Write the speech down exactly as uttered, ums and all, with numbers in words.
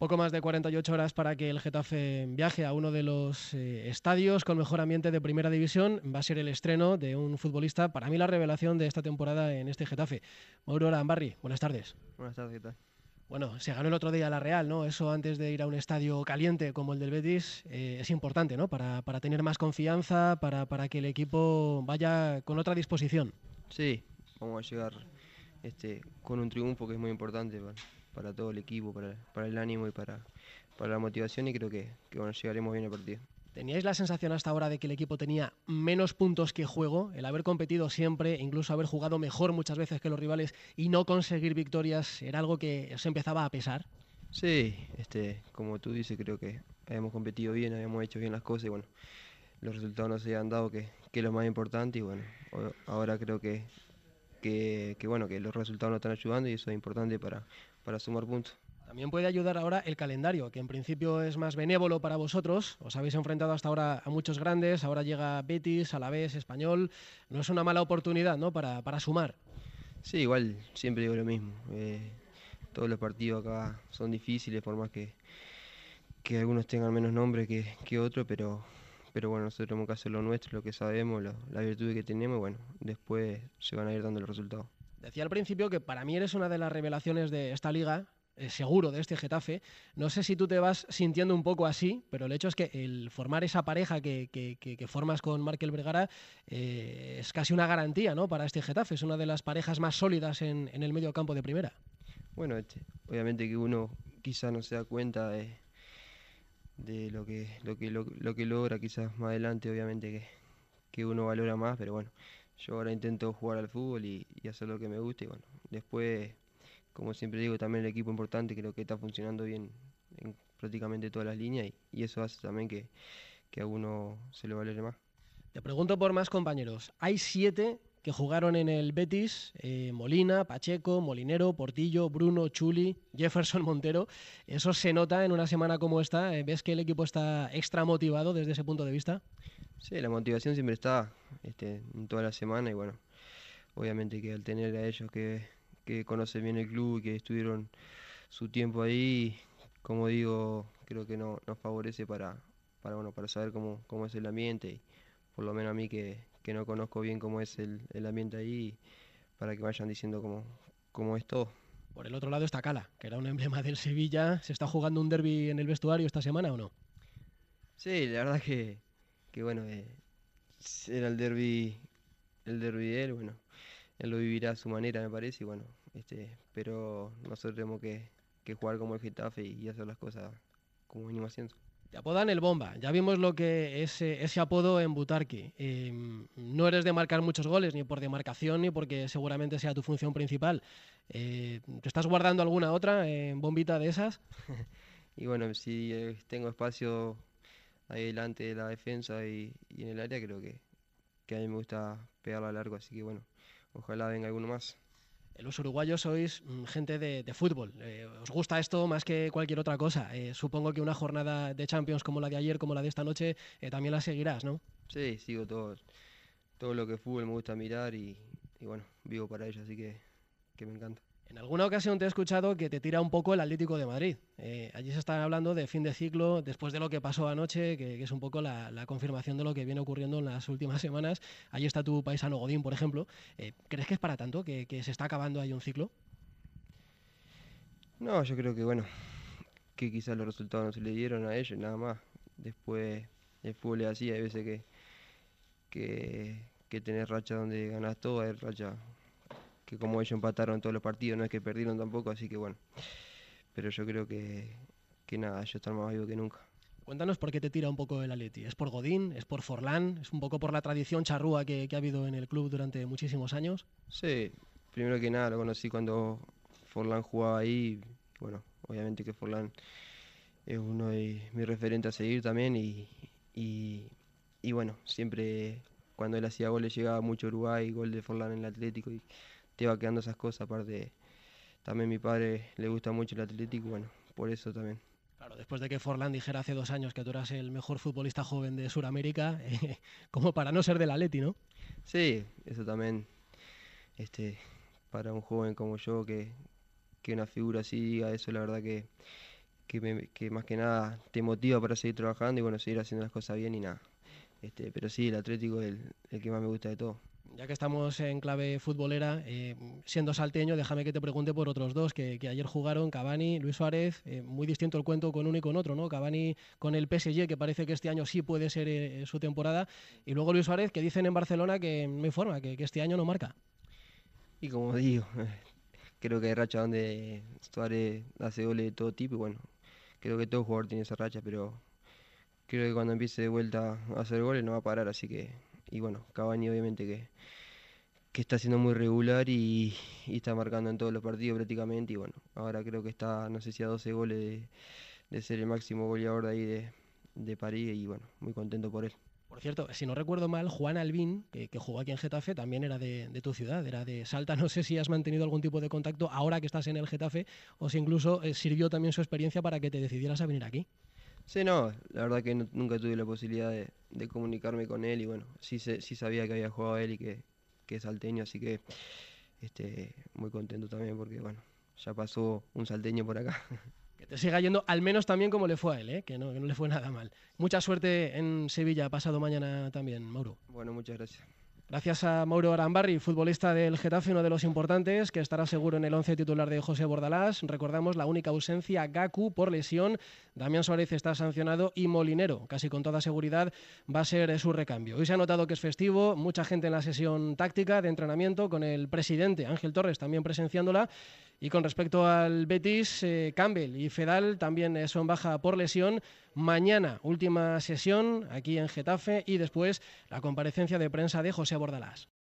Poco más de cuarenta y ocho horas para que el Getafe viaje a uno de los eh, estadios con mejor ambiente de Primera División. Va a ser el estreno de un futbolista, para mí la revelación de esta temporada en este Getafe. Mauro Arambarri, buenas tardes. Buenas tardes, ¿qué tal? Bueno, se ganó el otro día la Real, ¿no? Eso antes de ir a un estadio caliente como el del Betis eh, es importante, ¿no? Para, para tener más confianza, para, para que el equipo vaya con otra disposición. Sí, vamos a llegar este, con un triunfo que es muy importante para, para todo el equipo, para, para el ánimo y para, para la motivación, y creo que, que bueno, llegaremos bien al partido. ¿Teníais la sensación hasta ahora de que el equipo tenía menos puntos que juego? El haber competido siempre, incluso haber jugado mejor muchas veces que los rivales y no conseguir victorias, ¿era algo que se empezaba a pesar? Sí, este, como tú dices, creo que habíamos competido bien, habíamos hecho bien las cosas y bueno, los resultados nos se han dado, que, que es lo más importante, y bueno, o- ahora creo que, que, que, bueno, que los resultados nos están ayudando y eso es importante para, para sumar puntos. También puede ayudar ahora el calendario, que en principio es más benévolo para vosotros. Os habéis enfrentado hasta ahora a muchos grandes, ahora llega Betis, Alavés, Español. No es una mala oportunidad, ¿no? Para, para sumar. Sí, igual siempre digo lo mismo. eh, todos los partidos acá son difíciles, por más que, que algunos tengan menos nombre que, que otros, pero, pero bueno, nosotros tenemos que hacer lo nuestro, lo que sabemos, lo- las virtudes que tenemos, y bueno, después se van a ir dando los resultados. Decía al principio que para mí eres una de las revelaciones de esta liga, eh, seguro, de este Getafe. No sé si tú te vas sintiendo un poco así, pero el hecho es que el formar esa pareja que, que, que, que formas con Markel Vergara eh, es casi una garantía, ¿no? Para este Getafe. Es una de las parejas más sólidas en, en el medio campo de primera. Bueno, este, obviamente que uno quizás no se da cuenta de, de lo que, lo que, lo, lo que logra quizás más adelante, obviamente que, que uno valora más, pero bueno, yo ahora intento jugar al fútbol y, y hacer lo que me gusta, y bueno, después, como siempre digo, también el equipo importante, creo que está funcionando bien en prácticamente todas las líneas, y, y eso hace también que, que a uno se le valore más. Te pregunto por más compañeros. Hay siete que jugaron en el Betis, eh, Molina, Pacheco, Molinero, Portillo, Bruno, Chuli, Jefferson, Montero. Eso se nota en una semana como esta. Eh, ¿Ves que el equipo está extra motivado desde ese punto de vista? Sí, la motivación siempre está este, en toda la semana, y bueno, obviamente que al tener a ellos que, que conocen bien el club y que estuvieron su tiempo ahí, como digo, creo que no, nos favorece para, para, bueno, para saber cómo, cómo es el ambiente, y por lo menos a mí que, que no conozco bien cómo es el, el ambiente ahí, para que vayan diciendo cómo, cómo es todo. Por el otro lado está Cala, que era un emblema del Sevilla. ¿Se está jugando un derbi en el vestuario esta semana o no? Sí, la verdad que, que bueno, eh, era el derbi, el derbi de él, bueno, él lo vivirá a su manera, me parece, y bueno, este, pero nosotros tenemos que, que jugar como el Getafe y hacer las cosas como venimos haciendo. Te apodan el Bomba. Ya vimos lo que es eh, ese apodo en Butarque. Eh, no eres de marcar muchos goles, ni por demarcación, ni porque seguramente sea tu función principal. Eh, ¿Te estás guardando alguna otra eh, bombita de esas? Y bueno, si eh, tengo espacio ahí delante de la defensa y, y en el área, creo que, que a mí me gusta pegarla largo, así que bueno, ojalá venga alguno más. Eh, Los uruguayos sois mm, gente de, de fútbol. Eh, os gusta esto más que cualquier otra cosa. Eh, supongo que una jornada de Champions como la de ayer, como la de esta noche, eh, también la seguirás, ¿no? Sí, sigo todo, todo lo que es fútbol me gusta mirar, y, y bueno, vivo para ello, así que, que me encanta. En alguna ocasión te he escuchado que te tira un poco el Atlético de Madrid. Eh, allí se está hablando de fin de ciclo después de lo que pasó anoche, que, que es un poco la, la confirmación de lo que viene ocurriendo en las últimas semanas. Allí está tu paisano Godín, por ejemplo. Eh, ¿Crees que es para tanto, que, que se está acabando ahí un ciclo? No, yo creo que bueno, que quizás los resultados no se le dieron a ellos, nada más. Después el fútbol es así, hay veces que, que, que tenés racha donde ganás todo, hay racha que como ellos empataron todos los partidos, no es que perdieron tampoco, así que bueno. Pero yo creo que, que nada, ellos están más vivos que nunca. Cuéntanos por qué te tira un poco el Atleti. ¿Es por Godín? ¿Es por Forlán? ¿Es un poco por la tradición charrúa que, que ha habido en el club durante muchísimos años? Sí, primero que nada lo conocí cuando Forlán jugaba ahí. Bueno, obviamente que Forlán es uno de mis referentes a seguir también, y, y, y bueno, siempre cuando él hacía goles llegaba mucho a Uruguay, gol de Forlán en el Atlético, y te va quedando esas cosas. Aparte, también mi padre le gusta mucho el Atlético, bueno, por eso también. Claro, después de que Forlán dijera hace dos años que tú eras el mejor futbolista joven de Sudamérica, eh, como para no ser del Atleti, ¿no? Sí, eso también, este, para un joven como yo, que, que una figura así diga eso, la verdad que que, me- que más que nada te motiva para seguir trabajando y bueno, seguir haciendo las cosas bien y nada. Este, pero sí, el Atlético es el, el que más me gusta de todo. Ya que estamos en clave futbolera, eh, siendo salteño, déjame que te pregunte por otros dos que, que ayer jugaron, Cavani, Luis Suárez, eh, muy distinto el cuento con uno y con otro, ¿no? Cavani con el P S G, que parece que este año sí puede ser eh, su temporada, y luego Luis Suárez, que dicen en Barcelona que no hay forma, que, que este año no marca. Y como digo, creo que hay racha donde Suárez hace goles de todo tipo y bueno, creo que todo jugador tiene esa racha, pero creo que cuando empiece de vuelta a hacer goles no va a parar, así que, y bueno, Cavani obviamente que, que está siendo muy regular y, y está marcando en todos los partidos prácticamente y bueno, ahora creo que está, no sé si a doce goles de, de ser el máximo goleador de ahí de, de París y bueno, muy contento por él. Por cierto, si no recuerdo mal, Juan Albín, que, que jugó aquí en Getafe, también era de, de tu ciudad, era de Salta. No sé si has mantenido algún tipo de contacto ahora que estás en el Getafe o si incluso eh, sirvió también su experiencia para que te decidieras a venir aquí. Sí, no, la verdad que no- nunca tuve la posibilidad de, de comunicarme con él y bueno, sí, sé- sí sabía que había jugado él y que, que es salteño, así que este, muy contento también porque bueno, ya pasó un salteño por acá. Que te siga yendo al menos también como le fue a él, ¿eh? que, no, que no le fue nada mal. Mucha suerte en Sevilla pasado mañana también, Mauro. Bueno, muchas gracias. Gracias a Mauro Arambarri, futbolista del Getafe, uno de los importantes, que estará seguro en el once titular de José Bordalás. Recordamos la única ausencia, Gaku, por lesión. Damián Suárez está sancionado y Molinero, casi con toda seguridad, va a ser su recambio. Hoy se ha notado que es festivo, mucha gente en la sesión táctica de entrenamiento, con el presidente Ángel Torres también presenciándola. Y con respecto al Betis, eh, Campbell y Fedal también eh, son baja por lesión. Mañana, última sesión aquí en Getafe y después la comparecencia de prensa de José Bordalás.